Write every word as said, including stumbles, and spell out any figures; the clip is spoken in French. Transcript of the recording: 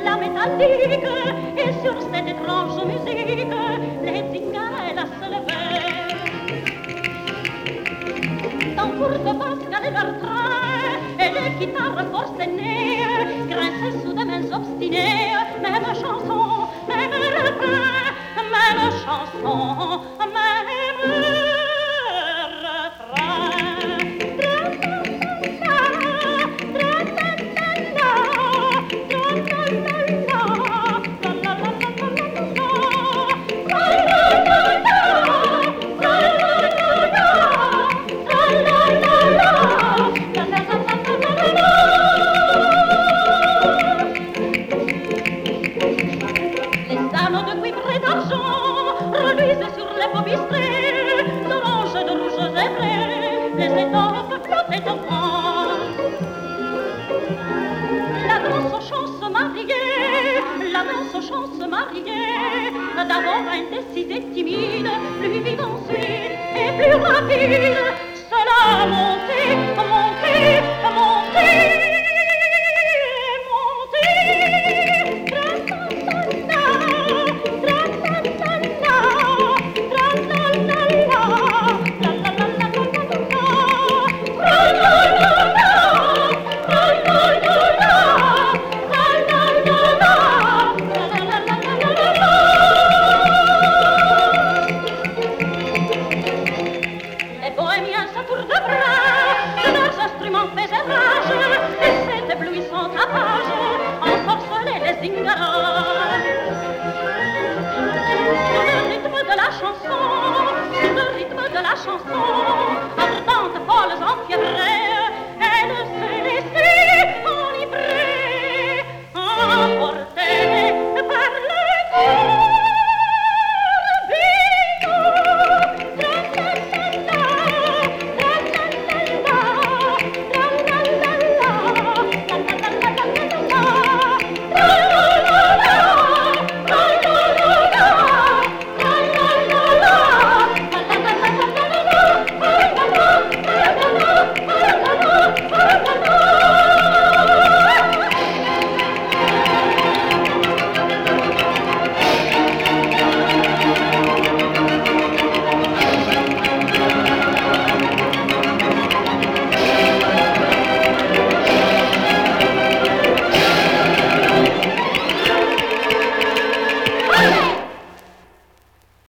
la métallique, et sur cette étrange musique, les zingarellas se levaient. Tambour de basse galaient leur train, et les guitares forcenées grinçaient sous des mains obstinées. Même chanson, même refrain, même chanson, même refrain. D'orange, de rouge zébré, les étoffes flottaient au vent. La danse aux chants se mariait, la danse aux chants se mariait. D'abord indécise et timide, plus vive ensuite et plus rapide. Cela montait, montait, montait. Sur le rythme de la chanson, sur le rythme de la chanson,